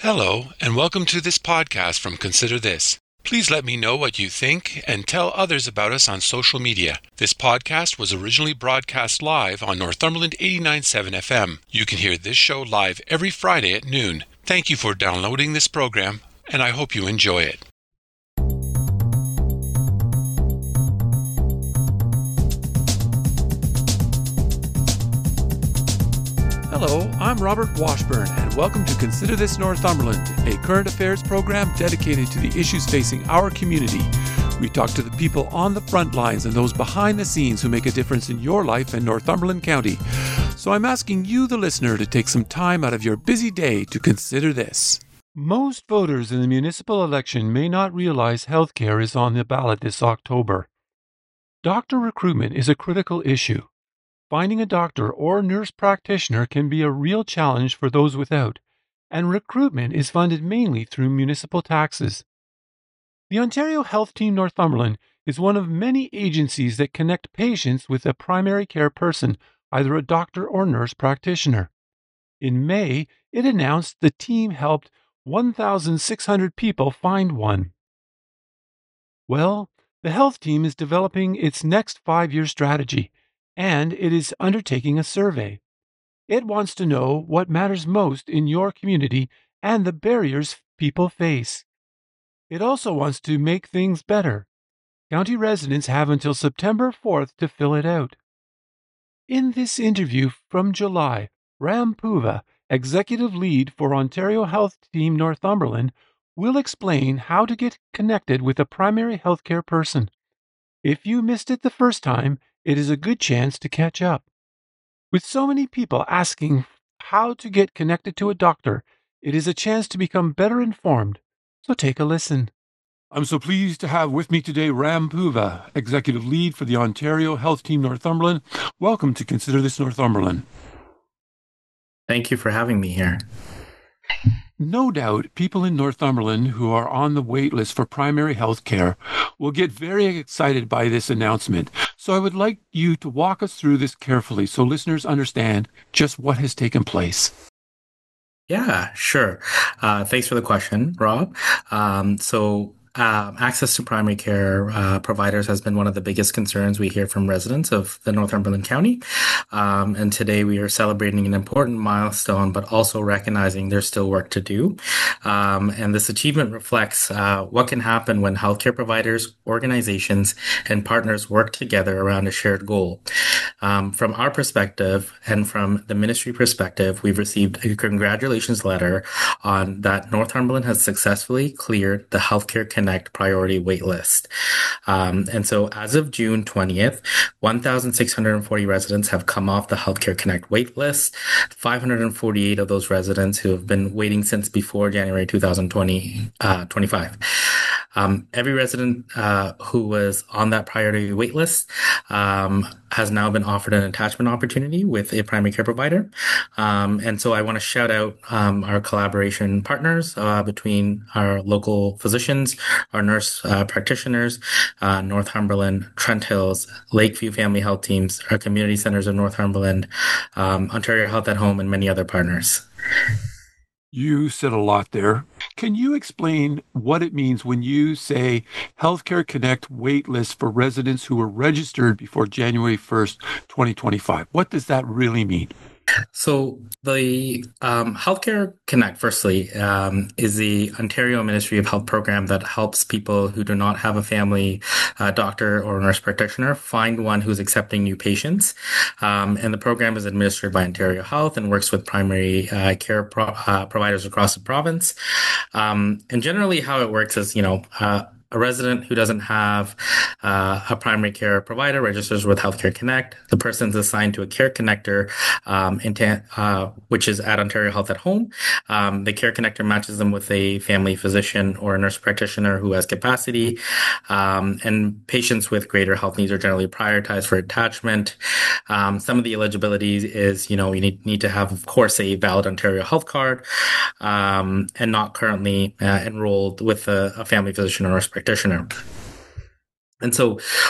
Hello, and welcome to this podcast from Consider This. Please let me know what you think and tell others about us on social media. This podcast was originally broadcast live on Northumberland 89.7 FM. You can hear this show live every Friday at noon. Thank you for downloading this program, and I hope you enjoy it. Hello, I'm Robert Washburn, and welcome to Consider This Northumberland, a current affairs program dedicated to the issues facing our community. We talk to the people on the front lines and those behind the scenes who make a difference in your life in Northumberland County. So I'm asking you, the listener, to take some time out of your busy day to consider this. Most voters in the municipal election may not realize healthcare is on the ballot this October. Doctor recruitment is a critical issue. Finding a doctor or nurse practitioner can be a real challenge for those without, and recruitment is funded mainly through municipal taxes. The Ontario Health Team Northumberland is one of many agencies that connect patients with a primary care person, either a doctor or nurse practitioner. In May, it announced the team helped 1,600 people find one. Well, the health team is developing its next 5-year strategy, and it is undertaking a survey. It wants to know what matters most in your community and the barriers people face. It also wants to make things better. County residents have until September 4th to fill it out. In this interview from July, Ram Puva, Executive Lead for Ontario Health Team Northumberland, will explain how to get connected with a primary healthcare person. If you missed it the first time, it is a good chance to catch up. With so many people asking how to get connected to a doctor, it is a chance to become better informed. So take a listen. I'm so pleased to have with me today Ram Puva, Executive Lead for the Ontario Health Team Northumberland. Welcome to Consider This Northumberland. Thank you for having me here. No doubt, people in Northumberland who are on the wait list for primary health care will get very excited by this announcement. So I would like you to walk us through this carefully so listeners understand just what has taken place. Yeah, sure. Thanks for the question, Rob. Access to primary care providers has been one of the biggest concerns we hear from residents of the Northumberland County. And today we are celebrating an important milestone, but also recognizing there's still work to do. And this achievement reflects what can happen when healthcare providers, organizations, and partners work together around a shared goal. From our perspective and from the ministry perspective, we've received a congratulations letter on that Northumberland has successfully cleared the Healthcare Connect priority waitlist. And so as of June 20th, 1,640 residents have come off the Healthcare Connect waitlist. 548 of those residents who have been waiting since before January 2025. Every resident who was on that priority waitlist has now been offered an attachment opportunity with a primary care provider. And so I want to shout out our collaboration partners between our local physicians, our nurse practitioners, Northumberland, Trent Hills, Lakeview Family Health Teams, our community centers of Northumberland, Ontario Health at Home, and many other partners. You said a lot there. Can you explain what it means when you say Healthcare Connect waitlist for residents who were registered before January 1st, 2025? What does that really mean? So the Healthcare Connect, firstly, is the Ontario Ministry of Health program that helps people who do not have a family doctor or nurse practitioner find one who's accepting new patients. And the program is administered by Ontario Health and works with primary care providers across the province. And generally how it works is, a resident who doesn't have a primary care provider registers with Healthcare Connect. The person's assigned to a care connector, which is at Ontario Health at Home. The care connector matches them with a family physician or a nurse practitioner who has capacity. And patients with greater health needs are generally prioritized for attachment. Some of the eligibility is, you need to have, of course, a valid Ontario Health card, and not currently enrolled with a family physician or nurse practitioner. And so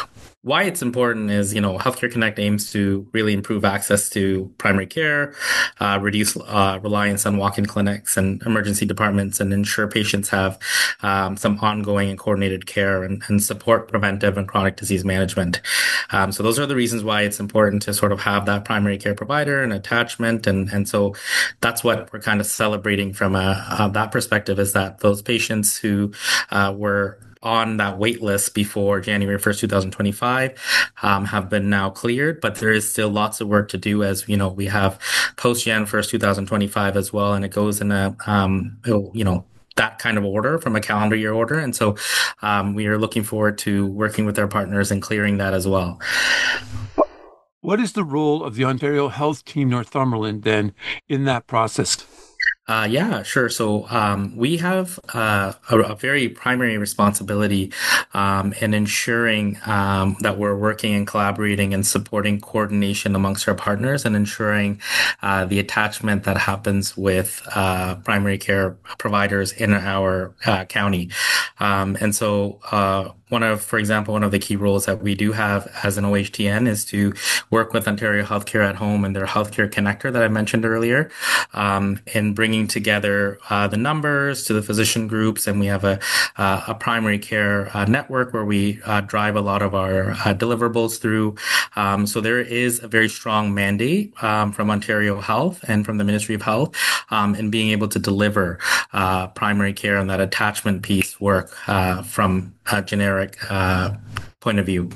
why it's important is, Healthcare Connect aims to really improve access to primary care, reduce reliance on walk-in clinics and emergency departments, and ensure patients have some ongoing and coordinated care and support preventive and chronic disease management. So those are the reasons why it's important to sort of have that primary care provider and attachment. And so that's what we're kind of celebrating from that perspective, is that those patients who were on that wait list before January 1st, 2025, have been now cleared, but there is still lots of work to do, as we have post Jan 1st, 2025 as well, and it goes in that kind of order, from a calendar year order. And so we are looking forward to working with our partners and clearing that as well. What is the role of the Ontario Health Team Northumberland then in that process? Yeah, sure. So we have a very primary responsibility in ensuring that we're working and collaborating and supporting coordination amongst our partners, and ensuring the attachment that happens with primary care providers in our county. And so for example, one of the key roles that we do have as an OHTN is to work with Ontario Healthcare at Home and their Healthcare Connector that I mentioned earlier, in bringing together the numbers to the physician groups. And we have a primary care network where we drive a lot of our deliverables through. So there is a very strong mandate from Ontario Health and from the Ministry of Health in being able to deliver primary care and that attachment piece work from a generic point of view.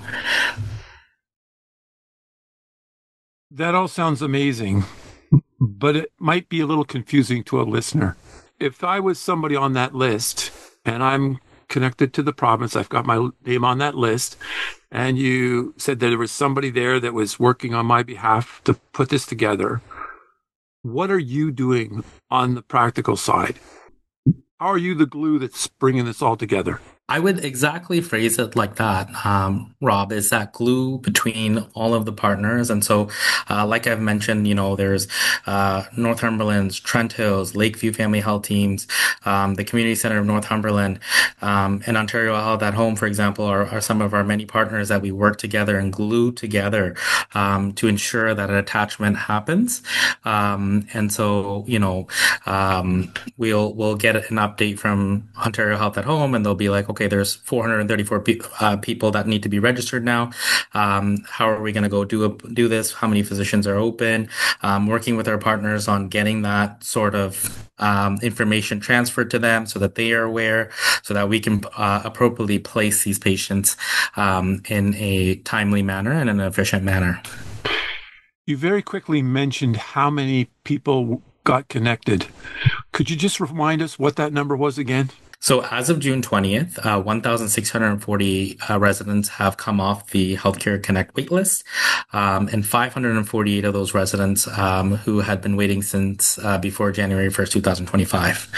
That all sounds amazing, but it might be a little confusing to a listener. If I was somebody on that list and I'm connected to the province, I've got my name on that list, and you said that there was somebody there that was working on my behalf to put this together, what are you doing on the practical side? How are you the glue that's bringing this all together? I would exactly phrase it like that, Rob, is that glue between all of the partners. And so, like I've mentioned, there's Northumberland's Trent Hills, Lakeview Family Health Teams, the Community Center of Northumberland, and Ontario Health at Home, for example, are some of our many partners that we work together and glue together to ensure that an attachment happens. And so, we'll get an update from Ontario Health at Home, and they'll be like, okay, there's 434 people that need to be registered now. How are we going to go do this? How many physicians are open? Working with our partners on getting that sort of information transferred to them so that they are aware, so that we can appropriately place these patients in a timely manner and in an efficient manner. You very quickly mentioned how many people got connected. Could you just remind us what that number was again? So as of June 20th, 1,640 residents have come off the Healthcare Connect waitlist, and 548 of those residents who had been waiting since before January 1st, 2025.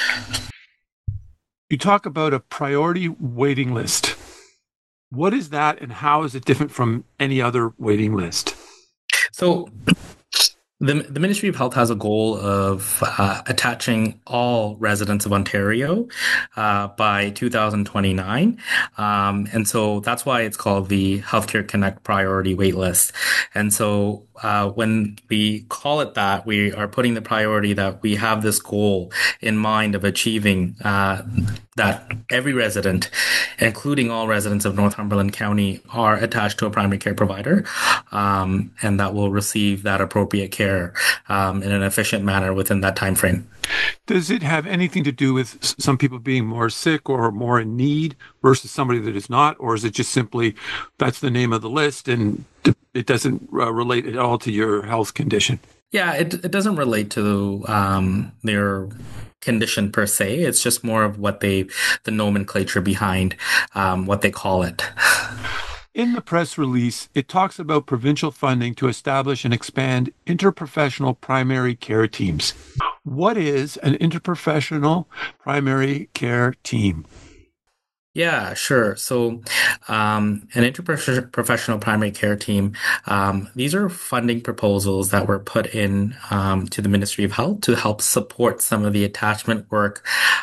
You talk about a priority waiting list. What is that, and how is it different from any other waiting list? So the Ministry of Health has a goal of attaching all residents of Ontario by 2029. And so that's why it's called the Healthcare Connect Priority Waitlist. And so when we call it that, we are putting the priority that we have this goal in mind of achieving that every resident, including all residents of Northumberland County, are attached to a primary care provider, and that will receive that appropriate care in an efficient manner within that time frame. Does it have anything to do with some people being more sick or more in need versus somebody that is not? Or is it just simply that's the name of the list and it doesn't relate at all to your health condition? Yeah, it doesn't relate to their condition per se. It's just more of the nomenclature behind what they call it. In the press release, it talks about provincial funding to establish and expand interprofessional primary care teams. What is an interprofessional primary care team? Yeah, sure. So, an interprofessional primary care team, these are funding proposals that were put in to the Ministry of Health to help support some of the attachment work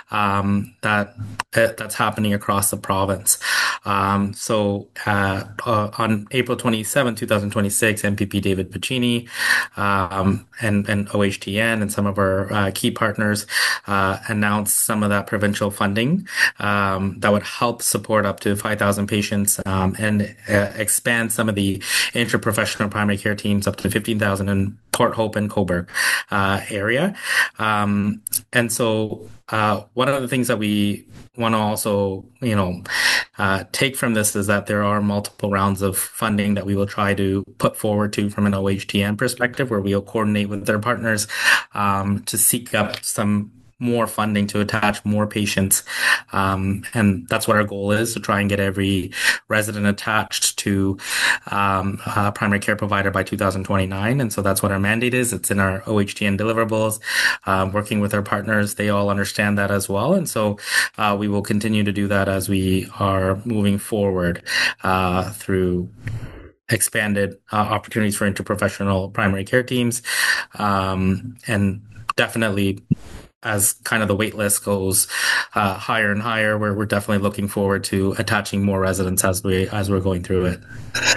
that's happening across the province. On April 27, 2026, MPP David Piccini and OHTN and some of our key partners announced some of that provincial funding that would help support up to 5,000 patients and expand some of the interprofessional primary care teams up to 15,000 in Port Hope and Cobourg area. One of the things that we want to also, take from this is that there are multiple rounds of funding that we will try to put forward to from an OHTN perspective, where we'll coordinate with their partners to seek up some more funding to attach more patients. And that's what our goal is, to try and get every resident attached to a primary care provider by 2029. And so that's what our mandate is. It's in our OHTN deliverables. Working with our partners, they all understand that as well. And so we will continue to do that as we are moving forward through expanded opportunities for interprofessional primary care teams. And definitely, as kind of the wait list goes higher and higher, we're definitely looking forward to attaching more residents as we're going through it.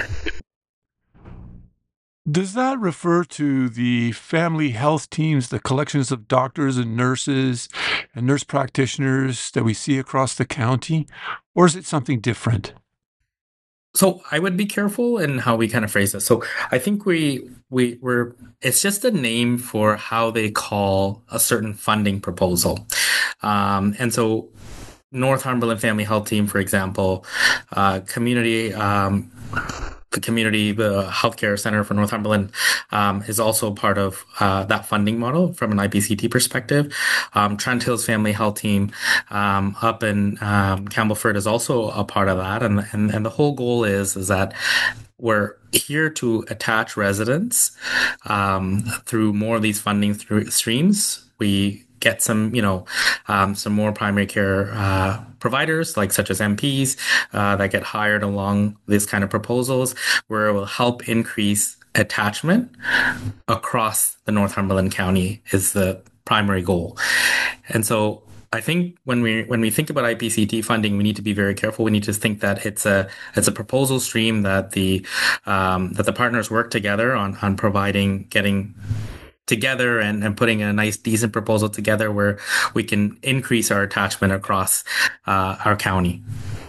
Does that refer to the family health teams, the collections of doctors and nurses and nurse practitioners that we see across the county, or is it something different? So I would be careful in how we kind of phrase this. So I think we're it's just a name for how they call a certain funding proposal. And so Northumberland Family Health Team, for example, community the community, the healthcare center for Northumberland, is also part of that funding model from an IPCT perspective. Trent Hills Family Health Team up in Campbellford is also a part of that, and the whole goal is that we're here to attach residents through more of these funding streams. We get some more primary care providers, such as MPs, that get hired along this kind of proposals, where it will help increase attachment across the Northumberland County is the primary goal. And so I think when we think about IPCT funding, we need to be very careful. We need to think that it's a proposal stream that the partners work together on providing, getting together and putting a nice, decent proposal together where we can increase our attachment across our county.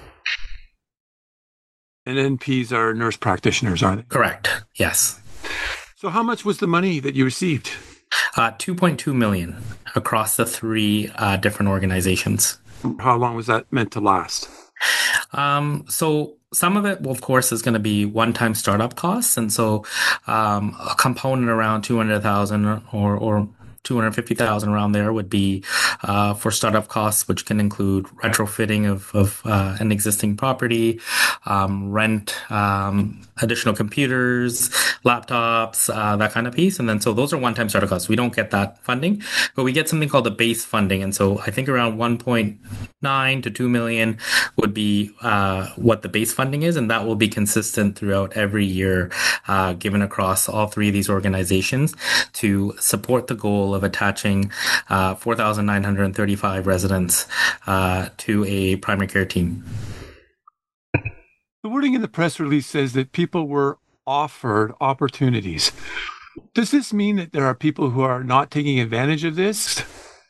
And NPs are nurse practitioners, are they? Correct. Yes. So how much was the money that you received? 2.2 million across the three different organizations. How long was that meant to last? So some of it, of course, is going to be one-time startup costs. And so a component around 200,000 or 250,000 around there would be for startup costs, which can include retrofitting of an existing property, rent, additional computers, laptops, that kind of piece. And then so those are one-time startup costs. We don't get that funding, but we get something called the base funding. And so I think around 1.9 to 2 million would be what the base funding is, and that will be consistent throughout every year, given across all three of these organizations to support the goal of attaching 4,935 residents to a primary care team. The wording in the press release says that people were offered opportunities. Does this mean that there are people who are not taking advantage of this?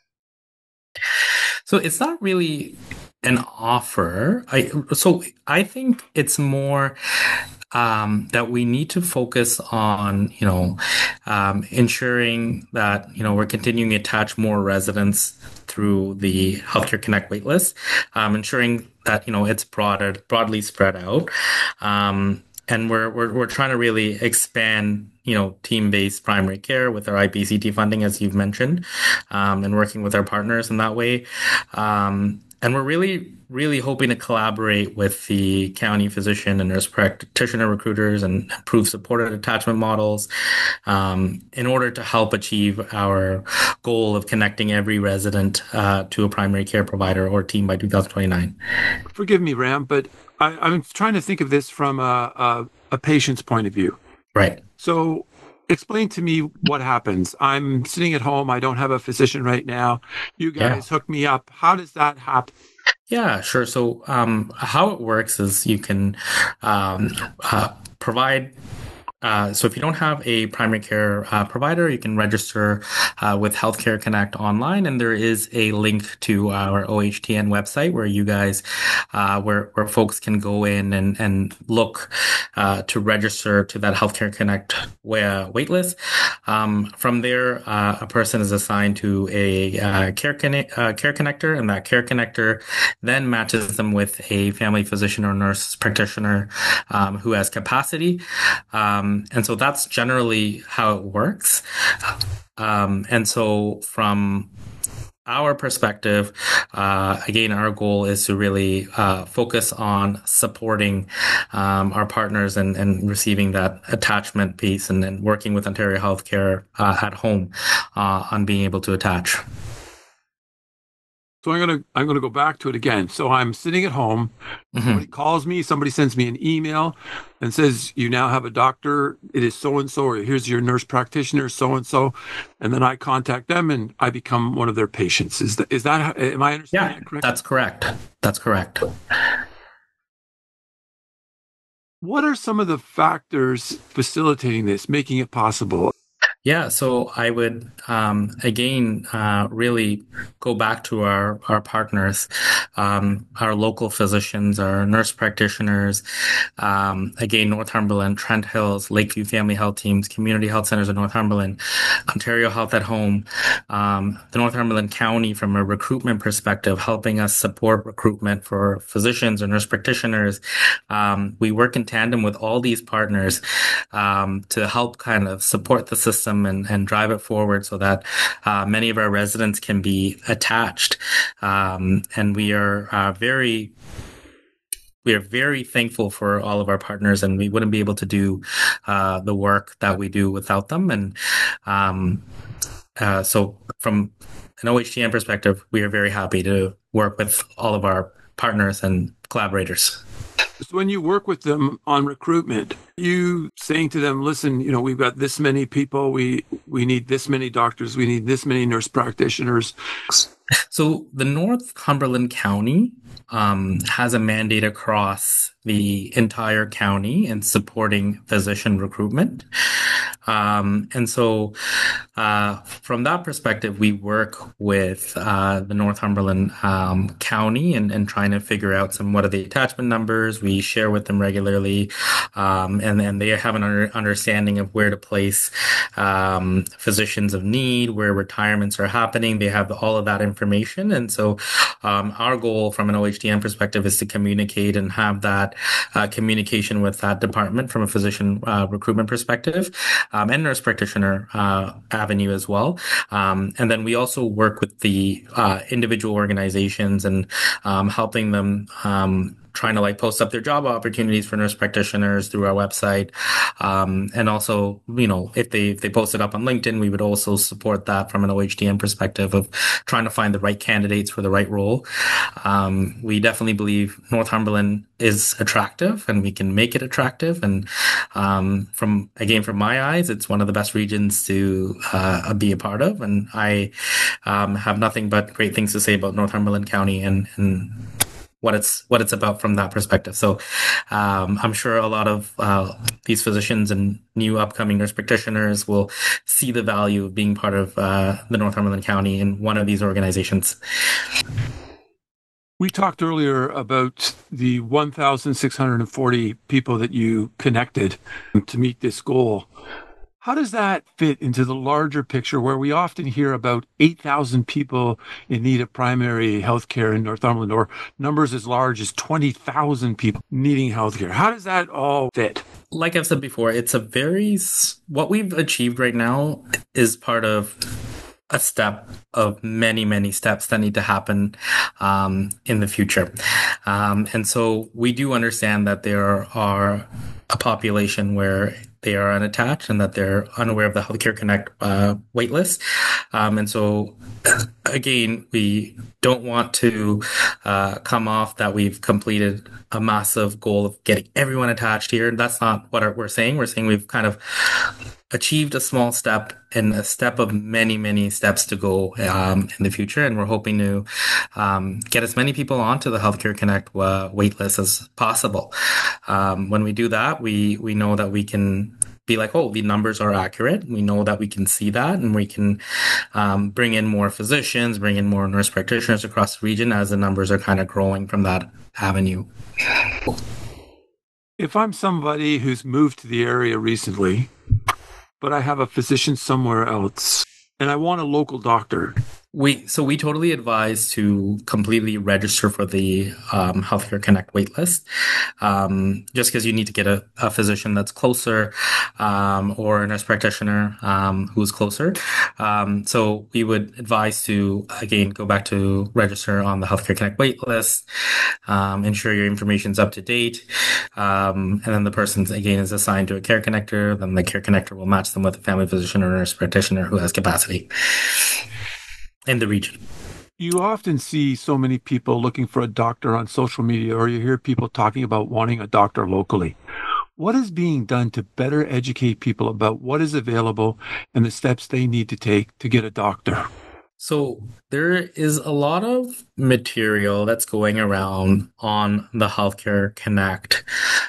So it's not really an offer. I think it's more that we need to focus on, ensuring that, we're continuing to attach more residents through the Healthcare Connect waitlist, ensuring that, it's broadly spread out. And we're trying to really expand, team-based primary care with our IPCT funding, as you've mentioned, and working with our partners in that way. And we're really, really hoping to collaborate with the county physician and nurse practitioner recruiters and improve supported attachment models in order to help achieve our goal of connecting every resident to a primary care provider or team by 2029. Forgive me, Ram, but I'm trying to think of this from a patient's point of view. Right. So explain to me what happens. I'm sitting at home. I don't have a physician right now. You guys hook me up. How does that happen? Yeah, sure. So how it works is you can provide so if you don't have a primary care provider, you can register with Healthcare Connect online, and there is a link to our OHTN website where you guys, where folks can go in and look to register to that Healthcare Connect waitlist. From there, a person is assigned to a care connector, and that care connector then matches them with a family physician or nurse practitioner who has capacity. And so that's generally how it works. And so from our perspective, again, our goal is to really focus on supporting our partners and receiving that attachment piece and working with Ontario Healthcare at home on being able to attach. So I'm gonna go back to it again. So I'm sitting at home. Somebody calls me. Somebody sends me an email and says, "You now have a doctor. It is so and so, or here's your nurse practitioner, so and so." And then I contact them and I become one of their patients. Is that am I understanding that correctly? That's correct. That's correct. What are some of the factors facilitating this, making it possible? Yeah, so I would again really go back to our partners, our local physicians, our nurse practitioners, again Northumberland, Trent Hills, Lakeview Family Health Teams, Community Health Centers of Northumberland, Ontario Health at Home, the Northumberland County from a recruitment perspective, helping us support recruitment for physicians or nurse practitioners. We work in tandem with all these partners to help kind of support the system and drive it forward so that many of our residents can be attached. And we are very thankful for all of our partners, and we wouldn't be able to do the work that we do without them. And so from an OHTN perspective, we are very happy to work with all of our partners and collaborators. So when you work with them on recruitment, you saying to them, listen, we've got this many people, we need this many doctors, we need this many nurse practitioners. So the Northumberland County has a mandate across the entire county in supporting physician recruitment. And so from that perspective, we work with the Northumberland County and trying to figure out what are the attachment numbers. We share with them regularly, and they have an understanding of where to place physicians of need, where retirements are happening. They have all of that information. And so our goal from an OHTN perspective is to communicate and have that communication with that department from a physician recruitment perspective, and nurse practitioner avenue as well. And then we also work with the individual organizations and helping them trying to post up their job opportunities for nurse practitioners through our website. And also, if they post it up on LinkedIn, we would also support that from an OHTN perspective of trying to find the right candidates for the right role. We definitely believe Northumberland is attractive and we can make it attractive. And from my eyes, it's one of the best regions to be a part of. And I have nothing but great things to say about Northumberland County and what it's about from that perspective. So I'm sure a lot of these physicians and new upcoming nurse practitioners will see the value of being part of the Northumberland County in one of these organizations. We talked earlier about the 1,640 people that you connected to meet this goal. How does that fit into the larger picture where we often hear about 8,000 people in need of primary health care in Northumberland, or numbers as large as 20,000 people needing health care? How does that all fit? Like I've said before, what we've achieved right now is part of a step of many, many steps that need to happen in the future. And so we do understand that there are a population where they are unattached and that they're unaware of the Healthcare Connect waitlist. And so, again, we don't want to come off that we've completed a massive goal of getting everyone attached here. That's not what we're saying. We're saying we've kind of achieved a small step and a step of many, many steps to go in the future. And we're hoping to get as many people onto the Healthcare Connect waitlist as possible. When we do that, we know that we can be like, oh, the numbers are accurate. We know that we can see that, and we can bring in more physicians, bring in more nurse practitioners across the region as the numbers are kind of growing from that avenue. If I'm somebody who's moved to the area recently, but I have a physician somewhere else, and I want a local doctor. We totally advise to completely register for the Healthcare Connect waitlist, just because you need to get a physician that's closer, or a nurse practitioner who's closer. So we would advise to, again, go back to register on the Healthcare Connect waitlist, ensure your information's up to date, and then the person, again, is assigned to a care connector. Then the care connector will match them with a family physician or nurse practitioner who has capacity in the region. You often see so many people looking for a doctor on social media, or you hear people talking about wanting a doctor locally. What is being done to better educate people about what is available and the steps they need to take to get a doctor? So there is a lot of material that's going around on the Healthcare Connect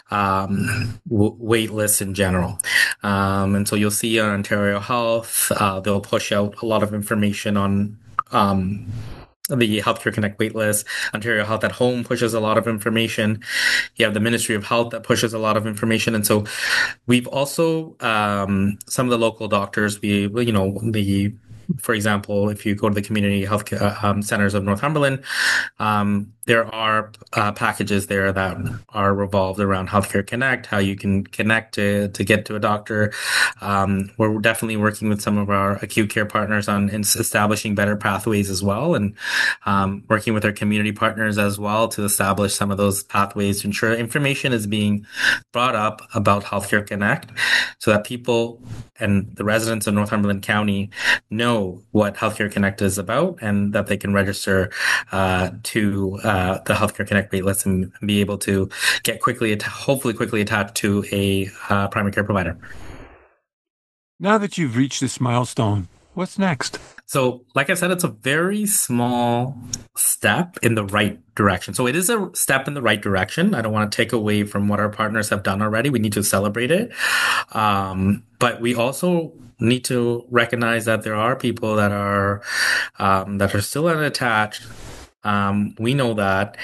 wait list in general. And so you'll see on Ontario Health, they'll push out a lot of information on the Healthcare Connect waitlist. Ontario Health at Home pushes a lot of information. You have the Ministry of Health that pushes a lot of information. And so we've also, some of the local doctors, for example, if you go to the community health centers of Northumberland, there are packages there that are revolved around Healthcare Connect, how you can connect to get to a doctor. We're definitely working with some of our acute care partners on establishing better pathways as well, and working with our community partners as well to establish some of those pathways to ensure information is being brought up about Healthcare Connect so that people and the residents of Northumberland County know what Healthcare Connect is about and that they can register to the Healthcare Connect waitlist and be able to get hopefully quickly attached to a primary care provider. Now that you've reached this milestone, what's next? So, like I said, it's a very small step in the right direction. So it is a step in the right direction. I don't want to take away from what our partners have done already. We need to celebrate it. But we also need to recognize that there are people that are still unattached. We know that.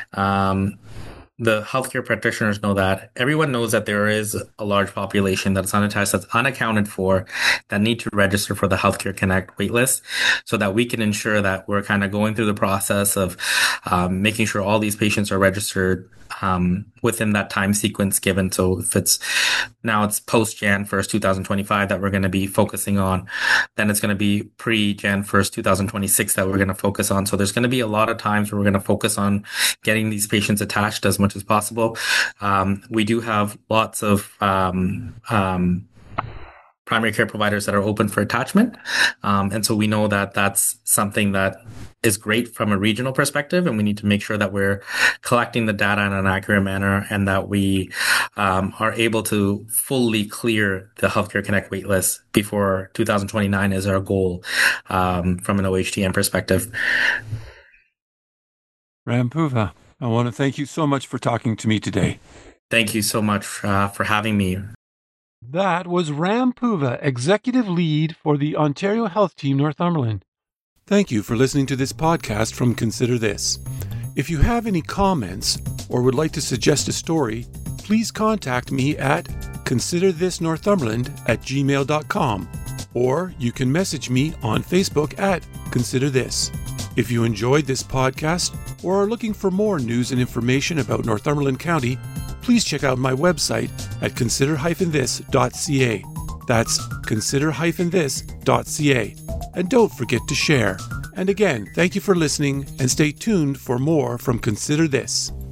The healthcare practitioners know that. Everyone knows that there is a large population that's unattached, that's unaccounted for, that need to register for the Healthcare Connect waitlist, so that we can ensure that we're kind of going through the process of making sure all these patients are registered within that time sequence given. So if it's post Jan 1st, 2025 that we're going to be focusing on, then it's going to be pre Jan 1st, 2026 that we're going to focus on. So there's going to be a lot of times where we're going to focus on getting these patients attached as much as possible. We do have lots of primary care providers that are open for attachment. And so we know that that's something that is great from a regional perspective, and we need to make sure that we're collecting the data in an accurate manner and that we are able to fully clear the Healthcare Connect waitlist before 2029 is our goal from an OHTM perspective. Ram Puva, I want to thank you so much for talking to me today. Thank you so much for having me. That was Ram Puva, Executive Lead for the Ontario Health Team Northumberland. Thank you for listening to this podcast from Consider This. If you have any comments or would like to suggest a story, please contact me at considerthisnorthumberland@gmail.com, or you can message me on Facebook at Consider This. If you enjoyed this podcast or are looking for more news and information about Northumberland County, please check out my website at consider-this.ca. That's consider-this.ca. And don't forget to share. And again, thank you for listening, and stay tuned for more from Consider This.